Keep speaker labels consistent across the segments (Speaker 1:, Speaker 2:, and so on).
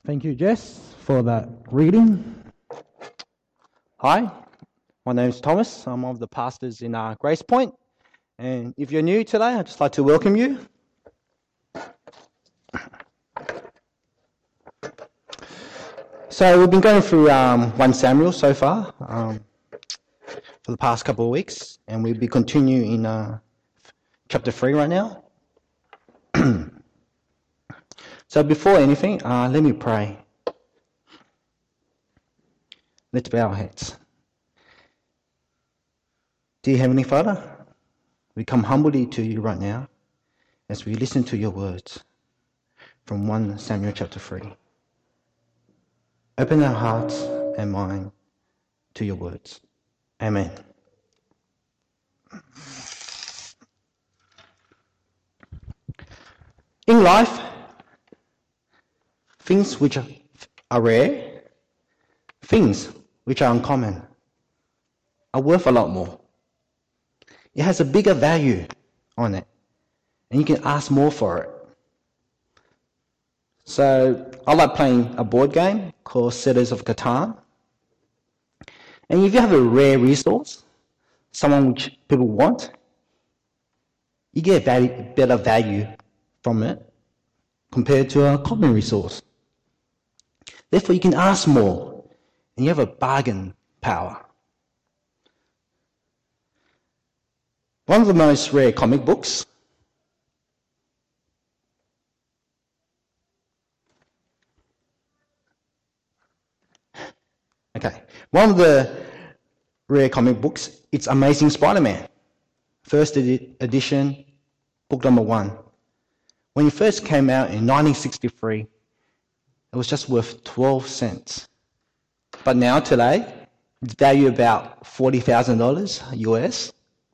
Speaker 1: Thank you, Jess, for that reading. Hi, my name is Thomas. I'm one of the pastors in Grace Point. And if you're new today, I'd just like to welcome you. So we've been going through 1 Samuel so far for the past couple of weeks. And we'll be continuing in chapter 3 right now. So before anything, let me pray. Let's bow our heads. Dear Heavenly Father, we come humbly to you right now as we listen to your words from 1 Samuel chapter 3. Open our hearts and mind to your words. Amen. In life, things which are rare, things which are uncommon, are worth a lot more. It has a bigger value on it, and you can ask more for it. So I like playing a board game called Settlers of Catan. And if you have a rare resource, someone which people want, you get better value from it compared to a common resource. Therefore, you can ask more, and you have a bargain power. One of the most rare comic books One of the rare comic books, it's Amazing Spider-Man. First edition, book number 1. When it first came out in 1963, it was just worth 12 cents. But now, today, it's valued about $40,000 US.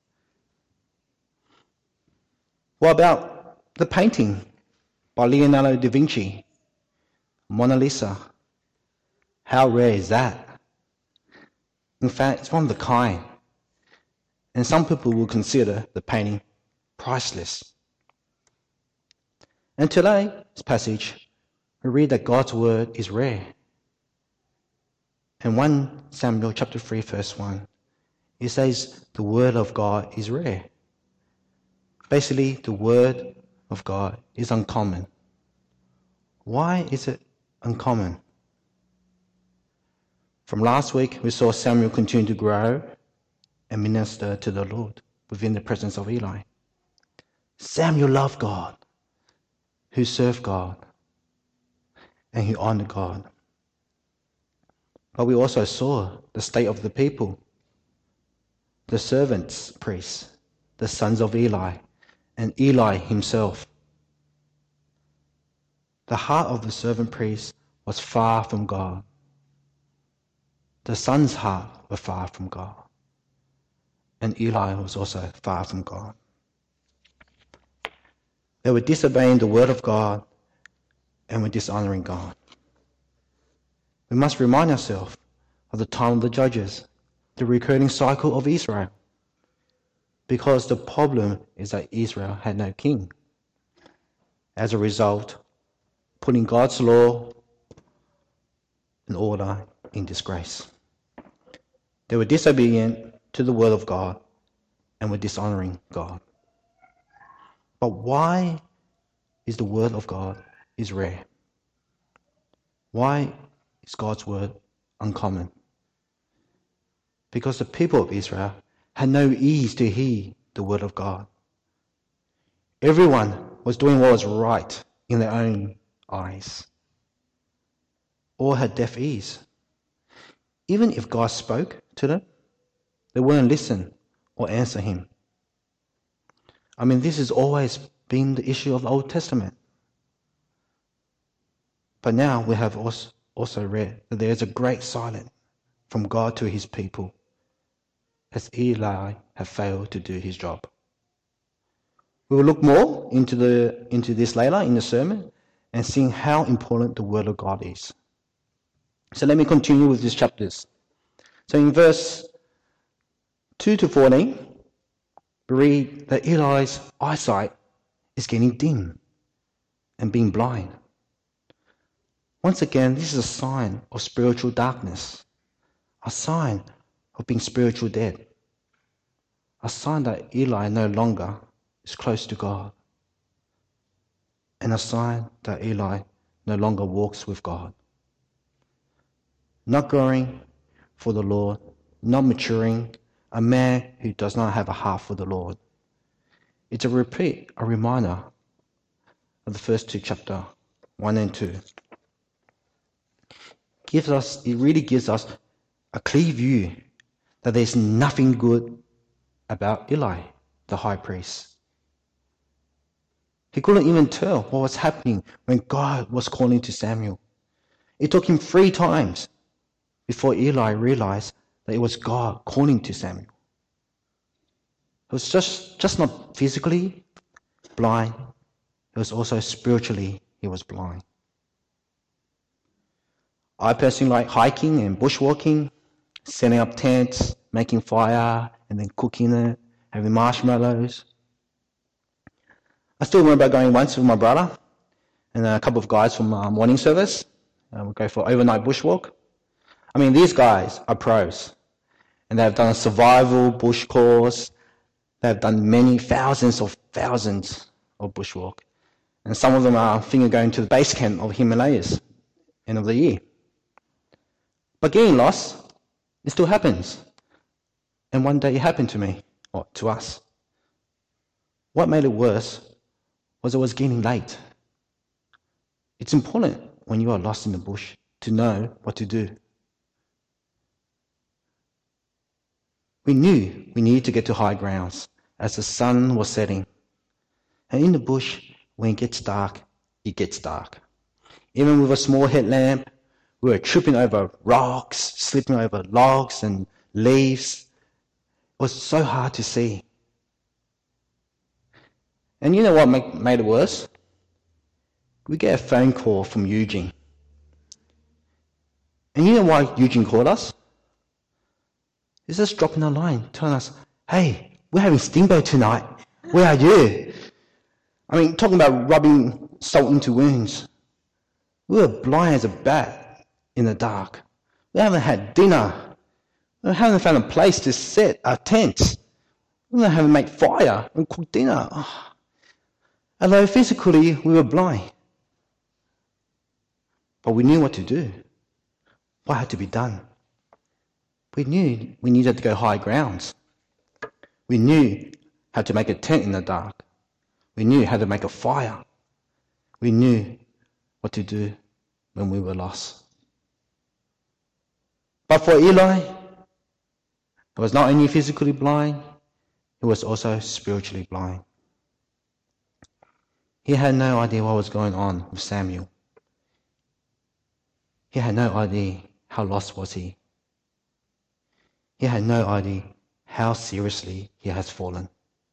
Speaker 1: What about the painting by Leonardo da Vinci, Mona Lisa? How rare is that? In fact, it's one of a kind. And some people will consider the painting priceless. And today's passage, we read that God's word is rare. In 1 Samuel chapter 3, verse 1, it says the word of God is rare. Basically, the word of God is uncommon. Why is it uncommon? From last week, we saw Samuel continue to grow and minister to the Lord within the presence of Eli. Samuel loved God, who served God, and who honored God. But we also saw the state of the people, the servants, priests, the sons of Eli, and Eli himself. The heart of the servant priest was far from God. The son's heart was far from God. And Eli was also far from God. They were disobeying the word of God and were dishonoring God. We must remind ourselves of the time of the judges, the recurring cycle of Israel. Because the problem is that Israel had no king. As a result, putting God's law and order in disgrace. They were disobedient to the word of God and were dishonoring God. But why is the word of God is rare? Why is God's word uncommon? Because the people of Israel had no ease to hear the word of God. Everyone was doing what was right in their own eyes. All had deaf ears. Even if God spoke to them, they wouldn't listen or answer him. This has always been the issue of the Old Testament. But now we have also read that there is a great silence from God to his people, as Eli had failed to do his job. We will look more into this later in the sermon and see how important the word of God is. So let me continue with these chapters. So in verse 2 to 14, we read that Eli's eyesight is getting dim and being blind. Once again, this is a sign of spiritual darkness, a sign of being spiritually dead, a sign that Eli no longer is close to God, and a sign that Eli no longer walks with God. Not growing for the Lord, not maturing, a man who does not have a heart for the Lord. It's a reminder of the first two chapters, 1 and 2. It really gives us a clear view that there's nothing good about Eli, the high priest. He couldn't even tell what was happening when God was calling to Samuel. It took him 3 times before Eli realized that it was God calling to Samuel. It was just not physically blind, it was also spiritually he was blind. I personally like hiking and bushwalking, setting up tents, making fire, and then cooking it, having marshmallows. I still remember going once with my brother and a couple of guys from morning service. We go for overnight bushwalk. I mean, these guys are pros, and they've done a survival bush course. They've done many thousands of bushwalk, and some of them are thinking of going to the base camp of Himalayas end of the year. But getting lost, it still happens. And one day it happened to me, or to us. What made it worse was it was getting late. It's important when you are lost in the bush to know what to do. We knew we needed to get to high grounds as the sun was setting. And in the bush, when it gets dark, it gets dark. Even with a small headlamp, we were tripping over rocks, slipping over logs and leaves. It was so hard to see. And you know what made it worse? We get a phone call from Eugene. And you know why Eugene called us? He's just dropping a line, telling us, hey, we're having steamboat tonight. Where are you? I mean, talking about rubbing salt into wounds. We were blind as a bat in the dark. We haven't had dinner. We haven't found a place to set our tents. We haven't made fire and cook dinner. Although physically we were blind. But we knew what to do. What had to be done? We knew we needed to go high grounds. We knew how to make a tent in the dark. We knew how to make a fire. We knew what to do when we were lost. But for Eli, he was not only physically blind, he was also spiritually blind. He had no idea what was going on with Samuel. He had no idea how lost was he. He had no idea how seriously he has fallen.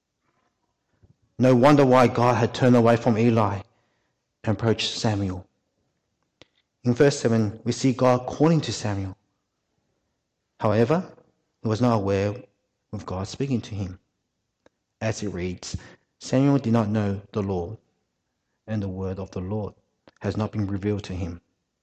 Speaker 1: No wonder why God had turned away from Eli and approached Samuel. In verse 7, we see God calling to Samuel. However, he was not aware of God speaking to him. As it reads, Samuel did not know the Lord, and the word of the Lord has not been revealed to him.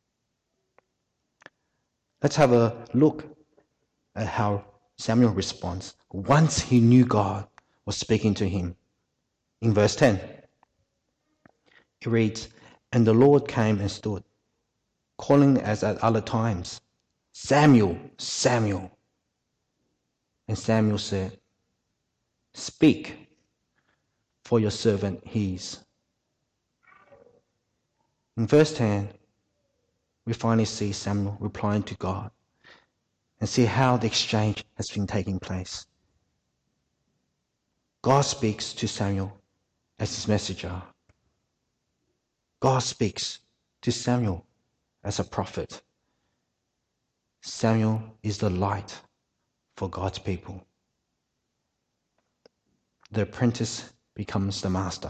Speaker 1: Let's have a look at how Samuel responds once he knew God was speaking to him. In verse 10, it reads, And the Lord came and stood, calling as at other times, Samuel, Samuel. And Samuel said, Speak, for your servant hears. In verse 10, we finally see Samuel replying to God and see how the exchange has been taking place. God speaks to Samuel as his messenger. God speaks to Samuel as a prophet. Samuel is the light for God's people. The apprentice becomes the master.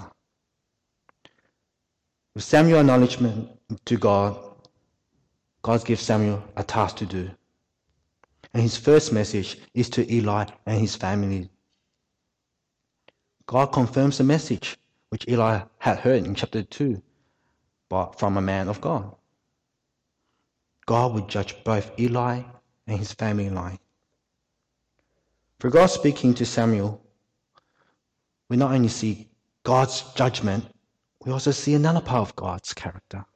Speaker 1: With Samuel's acknowledgement to God, God gives Samuel a task to do. And his first message is to Eli and his family. God confirms the message which Eli had heard in chapter 2, but from a man of God. God would judge both Eli and his family line. For God speaking to Samuel, we not only see God's judgment, we also see another part of God's character.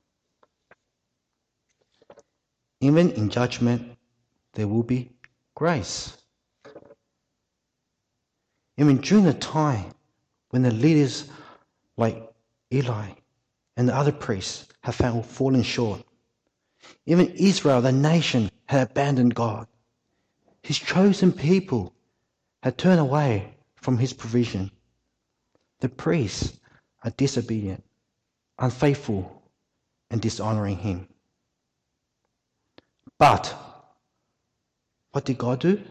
Speaker 1: Even in judgment, there will be grace. Even during the time when the leaders like Eli and the other priests have fallen short, even Israel, the nation, had abandoned God. His chosen people had turned away from his provision. The priests are disobedient, unfaithful, and dishonoring him. But what did God do?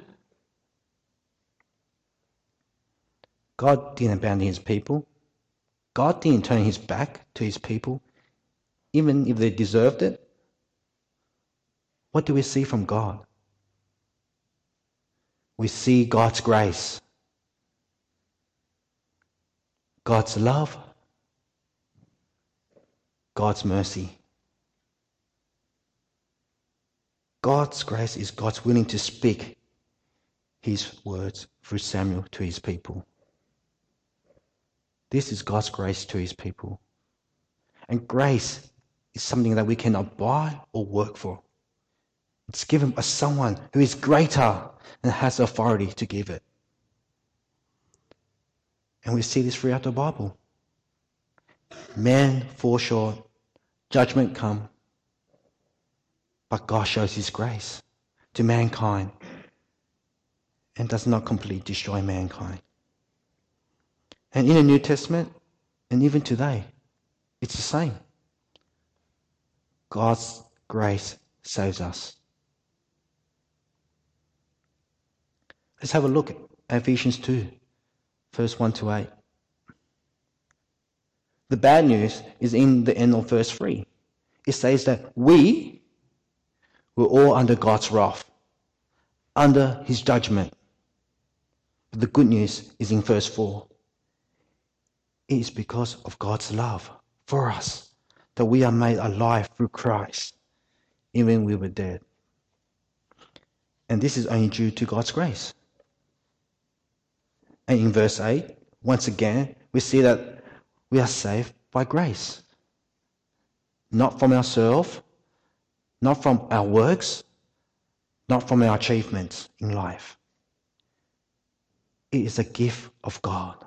Speaker 1: God didn't abandon his people. God didn't turn his back to his people, even if they deserved it. What do we see from God? We see God's grace, God's love, God's mercy. God's grace is God's willing to speak his words through Samuel to his people. This is God's grace to his people. And grace is something that we cannot buy or work for. It's given by someone who is greater and has authority to give it. And we see this throughout the Bible. Men fall short, judgment comes, but God shows his grace to mankind and does not completely destroy mankind. And in the New Testament, and even today, it's the same. God's grace saves us. Let's have a look at Ephesians 2, verse 1 to 8. The bad news is in the end of verse 3. It says that we were all under God's wrath, under his judgment. But the good news is in verse 4. It is because of God's love for us that we are made alive through Christ, even when we were dead. And this is only due to God's grace. And in verse 8, once again, we see that we are saved by grace. Not from ourselves, not from our works, not from our achievements in life. It is a gift of God.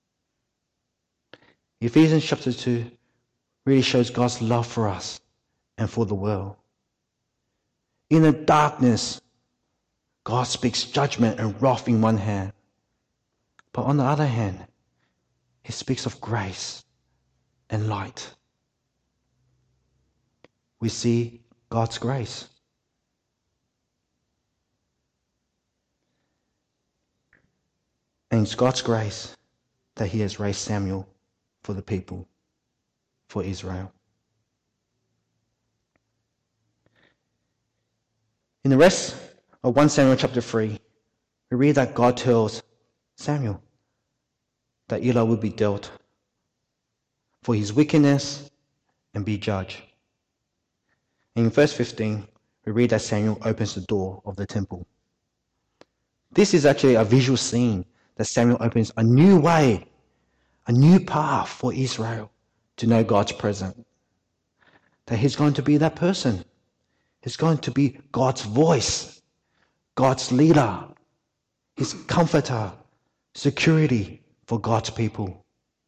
Speaker 1: Ephesians chapter 2 really shows God's love for us and for the world. In the darkness, God speaks judgment and wrath in one hand. But on the other hand, he speaks of grace and light. We see God's grace. And it's God's grace that he has raised Samuel for the people, for Israel. In the rest of 1 Samuel chapter 3, we read that God tells Samuel that Eli will be dealt for his wickedness and be judged. In verse 15, we read that Samuel opens the door of the temple. This is actually a visual scene that Samuel opens a new way, a new path for Israel to know God's presence. That he's going to be that person. He's going to be God's voice, God's leader, his comforter, security for God's people.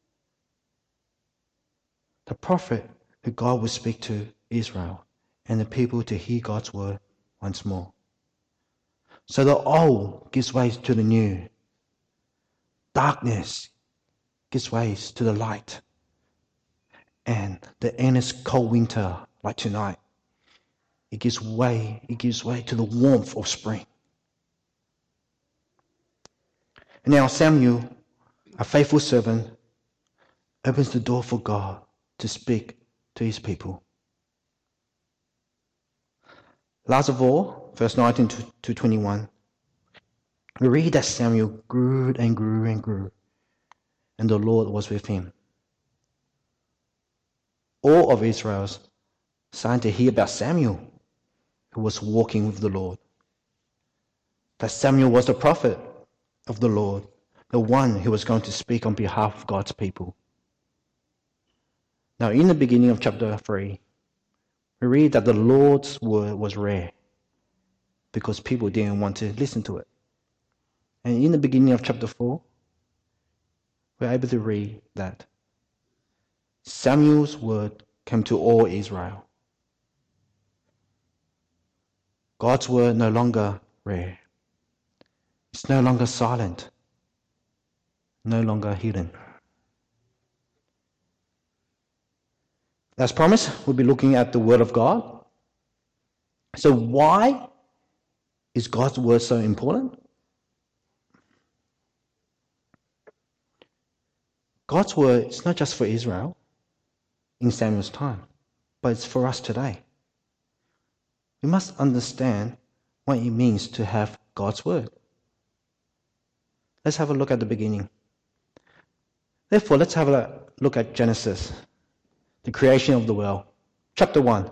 Speaker 1: The prophet who God will speak to Israel and the people to hear God's word once more. So the old gives way to the new. Darkness gives way to the light. And the endless cold winter, like tonight, it gives way to the warmth of spring. And now Samuel, a faithful servant, opens the door for God to speak to his people. Last of all, verse 19 to 21, we read that Samuel grew and grew and grew, and the Lord was with him. All of Israel started to hear about Samuel. who was walking with the Lord. That Samuel was the prophet of the Lord, the one who was going to speak on behalf of God's people. Now, in the beginning of chapter 3, we read that the Lord's word was rare because people didn't want to listen to it. And in the beginning of chapter 4, we're able to read that Samuel's word came to all Israel. God's word no longer rare. It's no longer silent, no longer hidden. As promised, we'll be looking at the Word of God. So why is God's Word so important? God's Word is not just for Israel in Samuel's time, but it's for us today. We must understand what it means to have God's Word. Let's have a look at the beginning. Therefore, let's have a look at Genesis, the creation of the world. Chapter 1.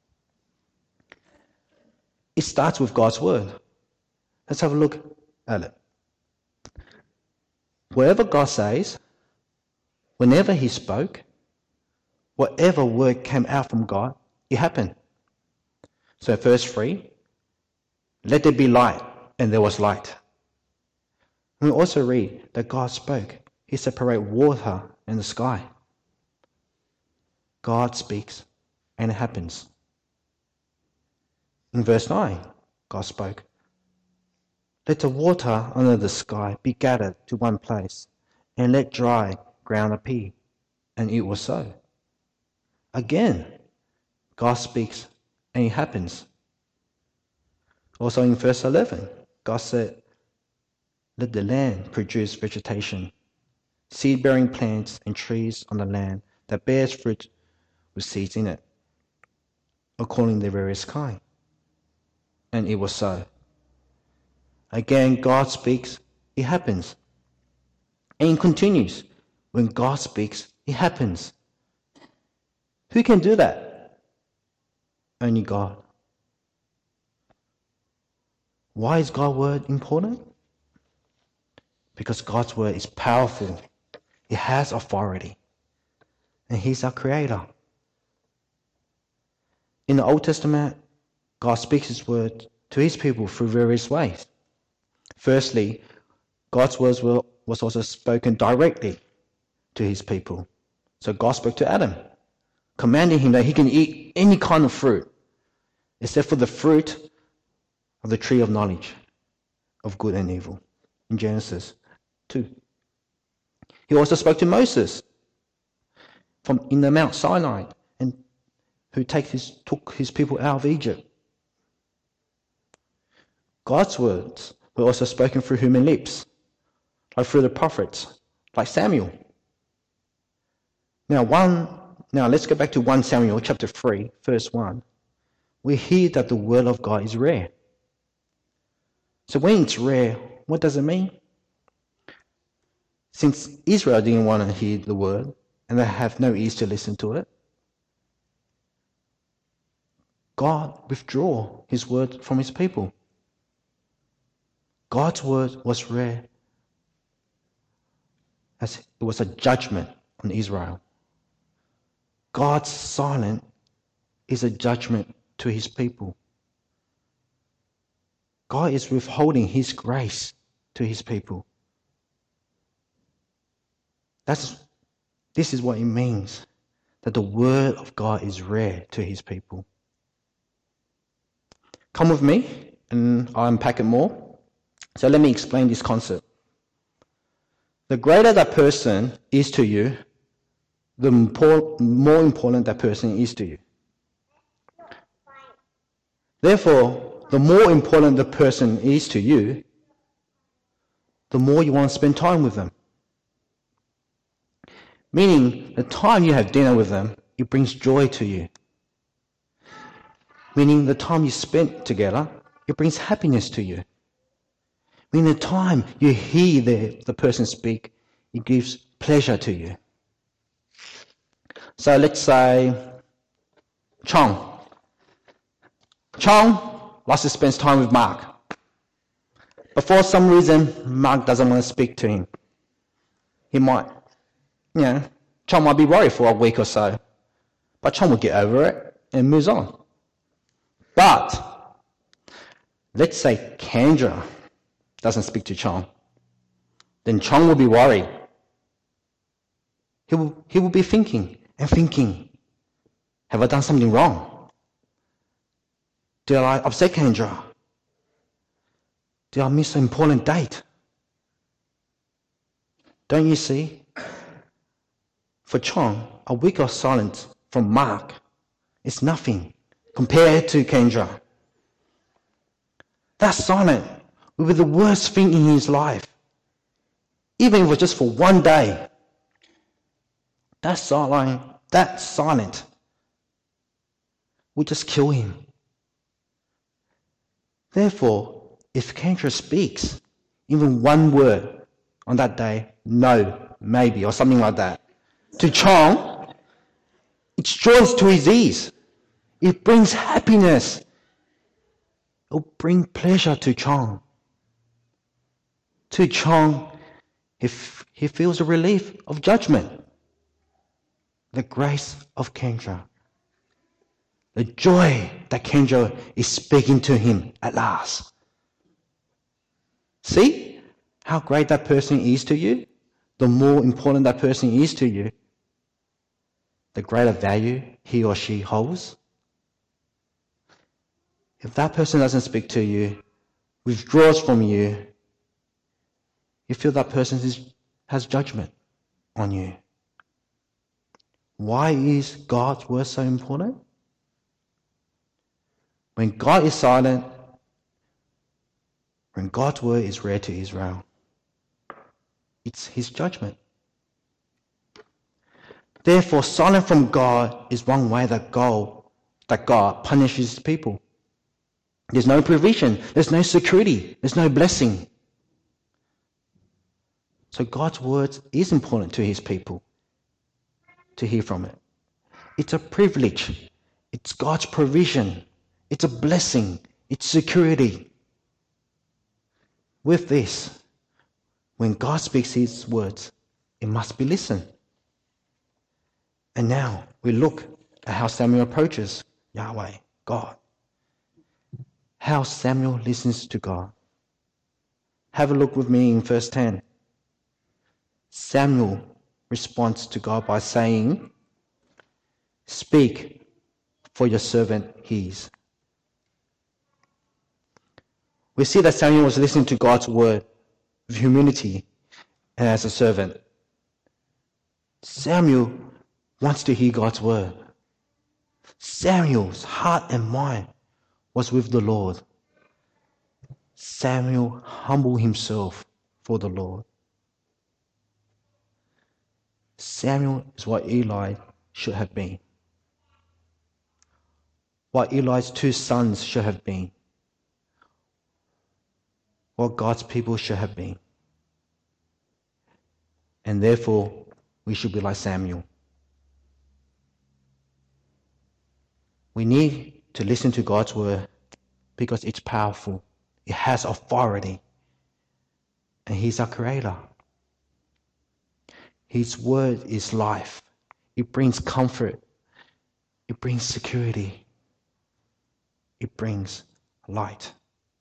Speaker 1: It starts with God's Word. Let's have a look at it. Whatever God says, whenever He spoke, whatever word came out from God, it happened. So verse 3, let there be light, and there was light. We also read that God spoke. He separated water and the sky. God speaks, and it happens. In verse 9, God spoke. Let the water under the sky be gathered to one place, and let dry ground appear. And it was so. Again, God speaks, and it happens. Also in verse 11, God said, let the land produce vegetation, seed-bearing plants and trees on the land that bears fruit with seeds in it, according to their various kind. And it was so. Again, God speaks, it happens. And it continues. When God speaks, it happens. Who can do that? Only God. Why is God's word important? Because God's word is powerful. It has authority. And He's our Creator. In the Old Testament, God speaks His word to His people through various ways. Firstly, God's words was also spoken directly to His people. So God spoke to Adam, commanding him that he can eat any kind of fruit, except for the fruit of the tree of knowledge of good and evil, in Genesis 2. He also spoke to Moses from in the Mount Sinai, and who took his people out of Egypt. God's words were also spoken through human lips, like through the prophets, like Samuel. Now let's go back to 1 Samuel chapter 3, verse 1. We hear that the word of God is rare. So when it's rare, what does it mean? Since Israel didn't want to hear the word, and they have no ears to listen to it, God withdrew His word from His people. God's word was rare, as it was a judgment on Israel. God's silence is a judgment to His people. God is withholding His grace to His people. This is what it means, that the word of God is rare to His people. Come with me and I'll unpack it more. So let me explain this concept. The greater that person is to you, the more important that person is to you. Therefore, the more important the person is to you, the more you want to spend time with them. Meaning, the time you have dinner with them, it brings joy to you. Meaning, the time you spend together, it brings happiness to you. Meaning, the time you hear the person speak, it gives pleasure to you. So let's say, Chong. Chong, likes to spend time with Mark. But for some reason, Mark doesn't want to speak to him. He might, John might be worried for a week or so. But John will get over it and moves on. But let's say Kendra doesn't speak to Chong. Then Chong will be worried. He will be thinking, have I done something wrong? Did I upset Kendra? Did I miss an important date? Don't you see? For Chong, a week of silence from Mark is nothing compared to Kendra. That silence will be the worst thing in his life. Even if it was just for one day. That silence will just kill him. Therefore, if Kendra speaks even one word on that day, no, maybe, or something like that, to Chong, it's joy to his ears. It brings happiness. It will bring pleasure to Chong. To Chong, if he feels the relief of judgment, the grace of Kendra, the joy that Kendra is speaking to him at last. See how great that person is to you? The more important that person is to you, the greater value he or she holds. If that person doesn't speak to you, withdraws from you, you feel that person has judgment on you. Why is God's word so important? When God is silent, when God's word is read to Israel, it's his judgment. Therefore, silence from God is one way that God punishes his people. There's no provision, there's no security, there's no blessing. So God's word is important to his people to hear from it. It's a privilege. It's God's provision. It's a blessing. It's security. With this, when God speaks his words, it must be listened. And now we look at how Samuel approaches Yahweh, God. How Samuel listens to God. Have a look with me in verse 10. Samuel responds to God by saying, "Speak, for your servant hears." We see that Samuel was listening to God's word with humility and as a servant. Samuel wants to hear God's word. Samuel's heart and mind was with the Lord. Samuel humbled himself for the Lord. Samuel is what Eli should have been. What Eli's two sons should have been. What God's people should have been. And therefore, we should be like Samuel. We need to listen to God's word because it's powerful. It has authority. And he's our creator. His word is life. It brings comfort. It brings security. It brings light.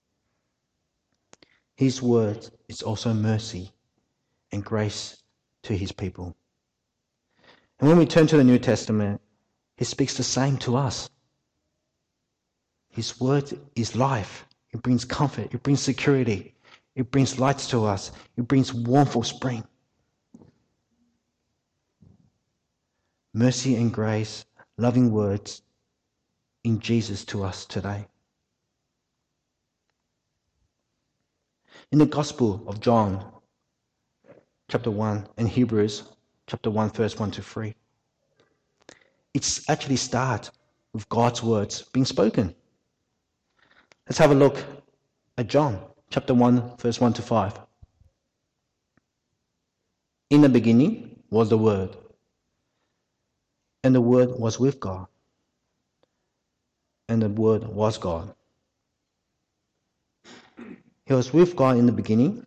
Speaker 1: His word is also mercy and grace to his people. And when we turn to the New Testament, he speaks the same to us. His word is life. It brings comfort. It brings security. It brings light to us. It brings warmth of spring. Mercy and grace, loving words in Jesus to us today. In the Gospel of John, chapter 1, and Hebrews, chapter 1, verse 1 to 3, it's actually starts with God's words being spoken. Let's have a look at John, chapter 1, verse 1 to 5. In the beginning was the Word, and the Word was with God, and the Word was God. He was with God in the beginning.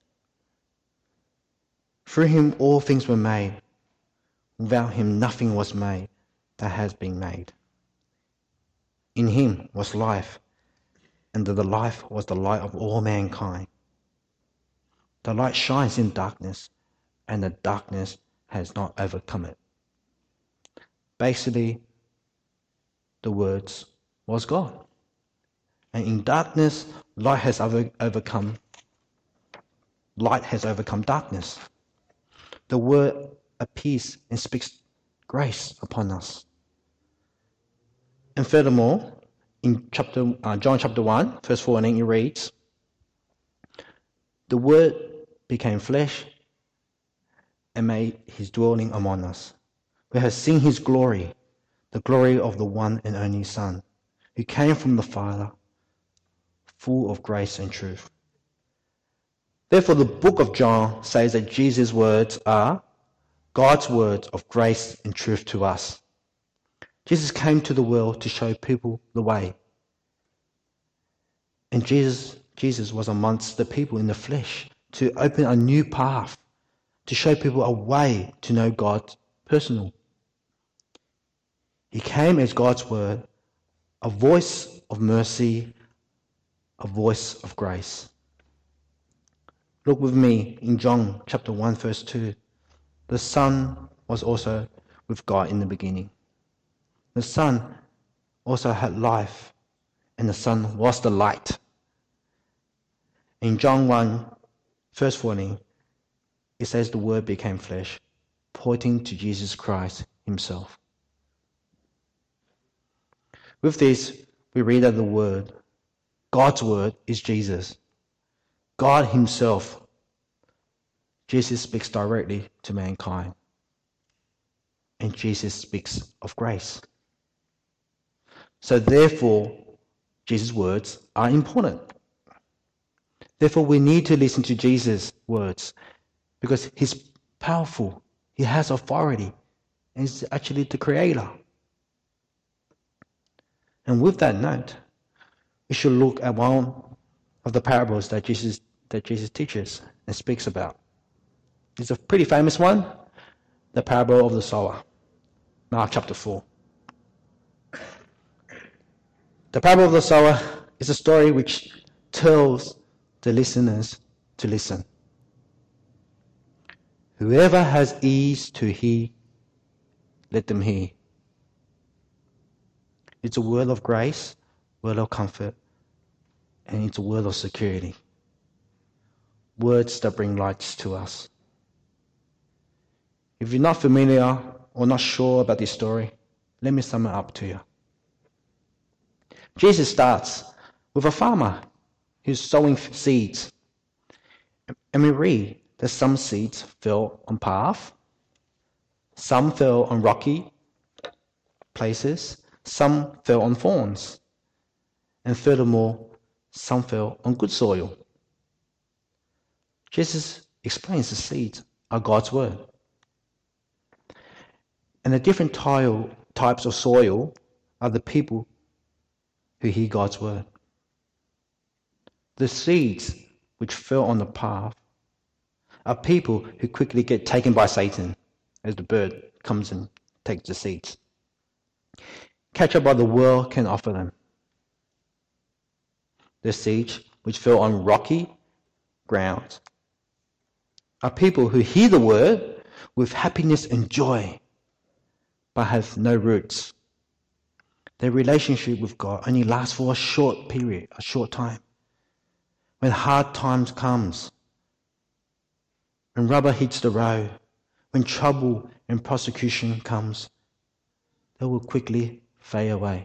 Speaker 1: Through him all things were made. Without him nothing was made that has been made. In him was life, and the life was the light of all mankind. The light shines in darkness, and the darkness has not overcome it. Basically, the words was God. And in darkness, light has overcome darkness. The word appears and speaks grace upon us. And furthermore, in John chapter 1, verse 14, it reads, "The Word became flesh and made his dwelling among us. We have seen his glory, the glory of the one and only Son, who came from the Father, full of grace and truth." Therefore, the book of John says that Jesus' words are God's words of grace and truth to us. Jesus came to the world to show people the way. And Jesus was amongst the people in the flesh to open a new path, to show people a way to know God personal. He came as God's word, a voice of mercy, a voice of grace. Look with me in John chapter 1, verse 2. The Son was also with God in the beginning. The Son also had life, and the Son was the light. In John 1, verse 14, it says the Word became flesh, pointing to Jesus Christ himself. With this, we read that the Word, God's Word, is Jesus. God himself. Jesus speaks directly to mankind. And Jesus speaks of grace. So therefore, Jesus' words are important. Therefore, we need to listen to Jesus' words because he's powerful. He has authority. And he's actually the creator. And with that note, we should look at one of the parables that Jesus teaches and speaks about. It's a pretty famous one, the parable of the sower, Mark chapter 4. The parable of the sower is a story which tells the listeners to listen. Whoever has ears to hear, let them hear. It's a word of grace, word of comfort, and it's a word of security. Words that bring lights to us. If you're not familiar or not sure about this story, let me sum it up to you. Jesus starts with a farmer who's sowing seeds. And we read that some seeds fell on path, some fell on rocky places, some fell on thorns, and furthermore, some fell on good soil. Jesus explains the seeds are God's word. And the different types of soil are the people who hear God's word. The seeds which fell on the path are people who quickly get taken by Satan as the bird comes and takes the seeds. Captured by the world can offer them. The seeds which fell on rocky ground are people who hear the word with happiness and joy, but have no roots. Their relationship with God only lasts for a short period, a short time. When hard times comes, when rubber hits the road, when trouble and persecution comes, they will quickly fade away.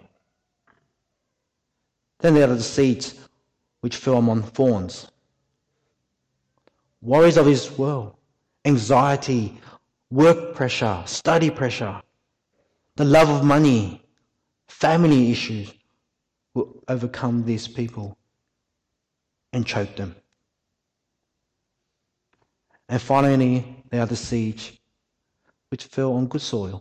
Speaker 1: Then there are the seeds which fell among thorns. Worries of this world, anxiety, work pressure, study pressure, the love of money, family issues will overcome these people and choke them. And finally, there are the seeds which fell on good soil.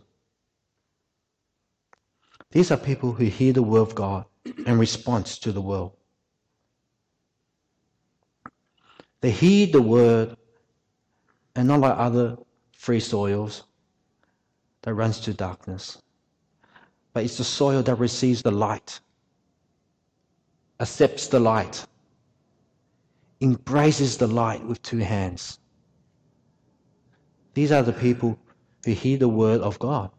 Speaker 1: These are people who hear the word of God and respond to the world. They heed the word, and not like other free soils that runs to darkness, but it's the soil that receives the light, accepts the light, embraces the light with two hands. These are the people who hear the word of God.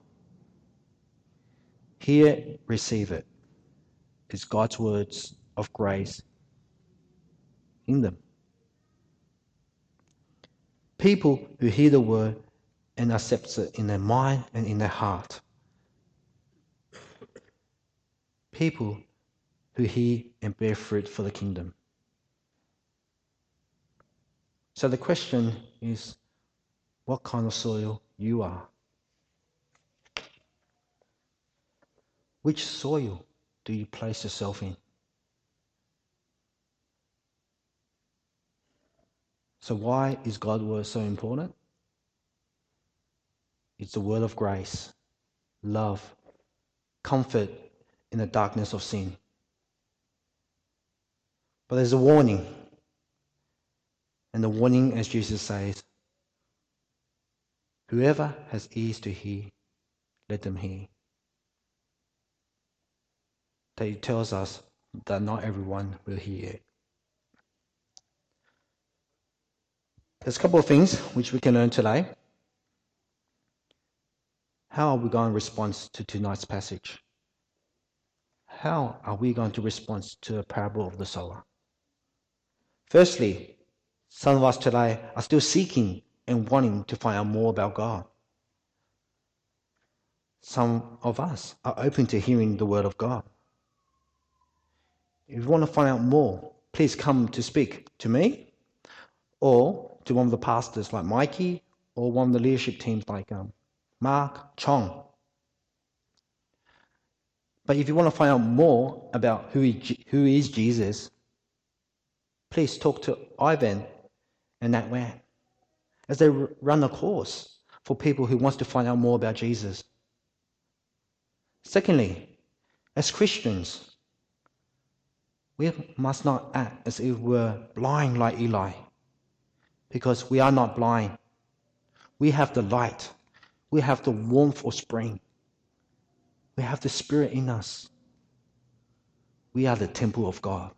Speaker 1: Hear, receive it. It's God's words of grace in them. People who hear the word and accept it in their mind and in their heart. People who hear and bear fruit for the kingdom. So the question is, what kind of soil you are? Which soil do you place yourself in? So why is God's word so important? It's the word of grace, love, comfort in the darkness of sin. But there's a warning. And the warning, as Jesus says, whoever has ears to hear, let them hear. That it tells us that not everyone will hear it. There's a couple of things which we can learn today. How are we going to respond to tonight's passage? How are we going to respond to the parable of the sower? Firstly, some of us today are still seeking and wanting to find out more about God. Some of us are open to hearing the word of God. If you want to find out more, please come to speak to me or to one of the pastors like Mikey or one of the leadership teams like Mark, Chong. But if you want to find out more about who is Jesus, please talk to Ivan and Nat Wan as they run a course for people who wants to find out more about Jesus. Secondly, as Christians, we must not act as if we're blind like Eli, because we are not blind. We have the light. We have the warmth of spring. We have the Spirit in us. We are the temple of God.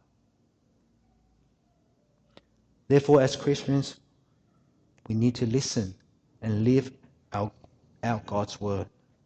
Speaker 1: Therefore, as Christians, we need to listen and live out God's word.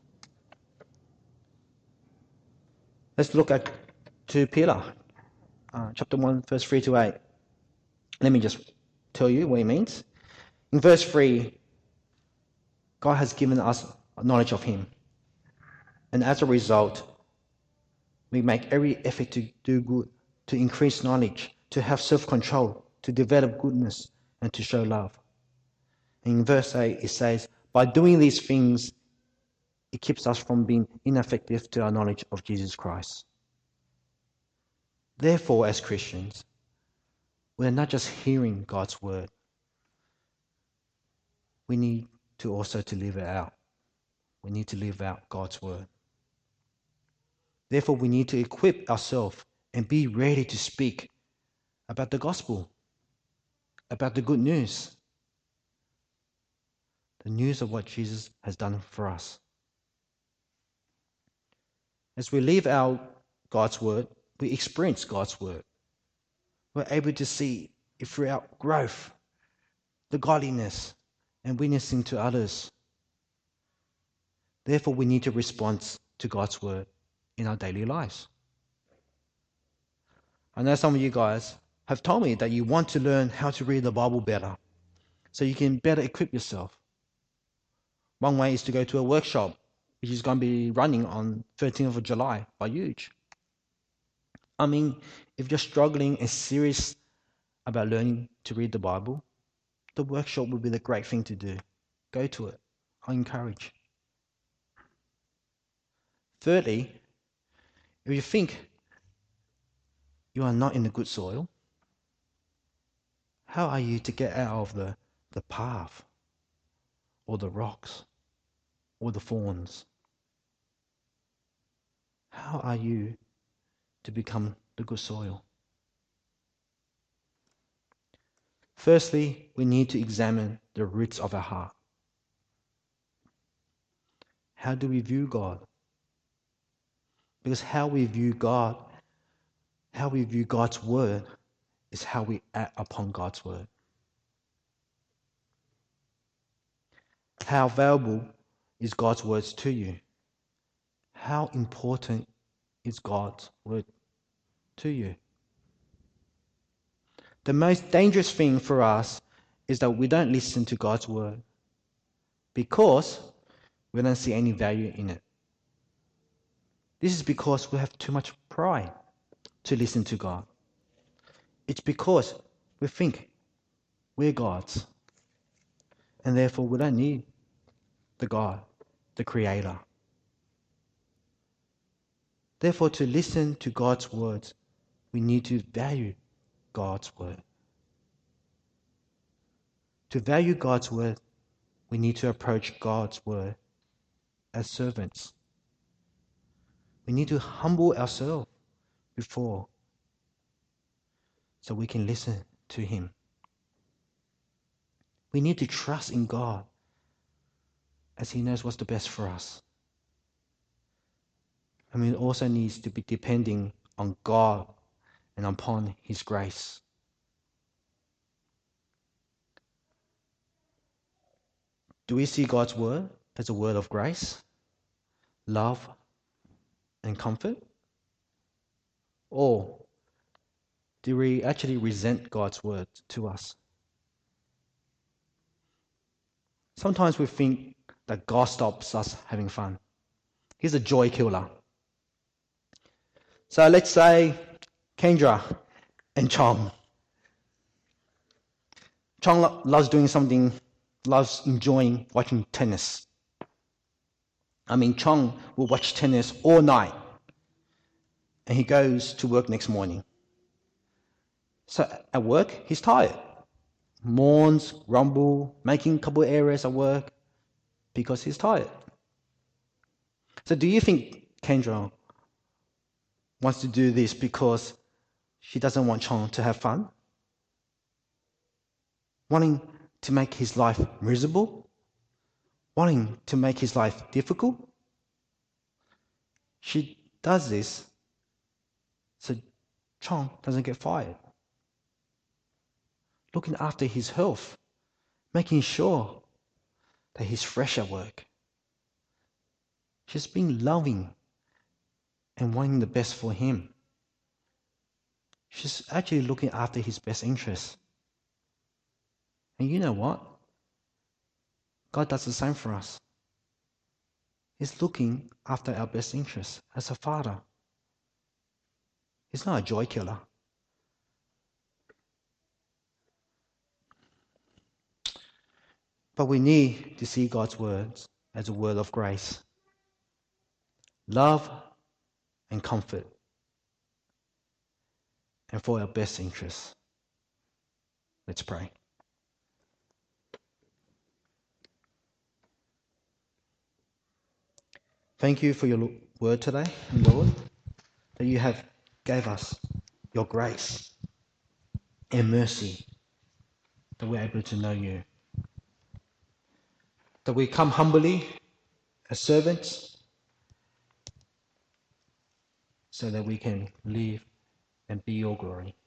Speaker 1: Let's look at 2 Peter, chapter 1, verse 3 to 8. Let me just tell you what it means. In verse 3, God has given us knowledge of Him. And as a result, we make every effort to do good, to increase knowledge, to have self-control, to develop goodness, and to show love. In verse 8, it says, by doing these things, it keeps us from being ineffective to our knowledge of Jesus Christ. Therefore, as Christians, we're not just hearing God's word. We need to also to live it out. We need to live out God's word. Therefore, we need to equip ourselves and be ready to speak about the gospel, about the good news, the news of what Jesus has done for us. As we live out God's word, we experience God's word. We're able to see it throughout growth, the godliness, and witnessing to others. Therefore, we need to respond to God's word in our daily lives. I know some of you guys have told me that you want to learn how to read the Bible better, so you can better equip yourself. One way is to go to a workshop, which is going to be running on 13th of July by Huge. I mean, if you're struggling and serious about learning to read the Bible, the workshop would be the great thing to do. Go to it. I encourage. Thirdly, if you think you are not in the good soil, how are you to get out of the path or the rocks or the thorns? How are you to become the good soil? Firstly, we need to examine the roots of our heart. How do we view God? Because how we view God, how we view God's word, is how we act upon God's word. How valuable is God's words to you? How important is God's word to you? The most dangerous thing for us is that we don't listen to God's word because we don't see any value in it. This is because we have too much pride to listen to God. It's because we think we're God's, and therefore we don't need the God, the Creator. Therefore, to listen to God's words, we need to value God's word. To value God's word, we need to approach God's word as servants. We need to humble ourselves before so we can listen to Him. We need to trust in God as He knows what's the best for us. And we also need to be depending on God and upon His grace. Do we see God's word as a word of grace, love, and comfort? Or do we actually resent God's word to us? Sometimes we think that God stops us having fun. He's a joy killer. So let's say Kendra and Chong. Chong loves doing something, loves enjoying watching tennis. Chong will watch tennis all night. And he goes to work next morning. So at work, he's tired. Mourns, grumble, making a couple of errors at work because he's tired. So do you think Kendra wants to do this because she doesn't want Chong to have fun? Wanting to make his life miserable? Wanting to make his life difficult? She does this so Chong doesn't get fired. Looking after his health, making sure that he's fresh at work. She's being loving and wanting the best for him. She's actually looking after his best interests. And you know what? God does the same for us. He's looking after our best interests as a father. He's not a joy killer. But we need to see God's words as a word of grace, love, and comfort, and for our best interests. Let's pray. Thank you for your word today, Lord, that you have gave us your grace and mercy, that we're able to know you. That we come humbly as servants so that we can live and be your glory.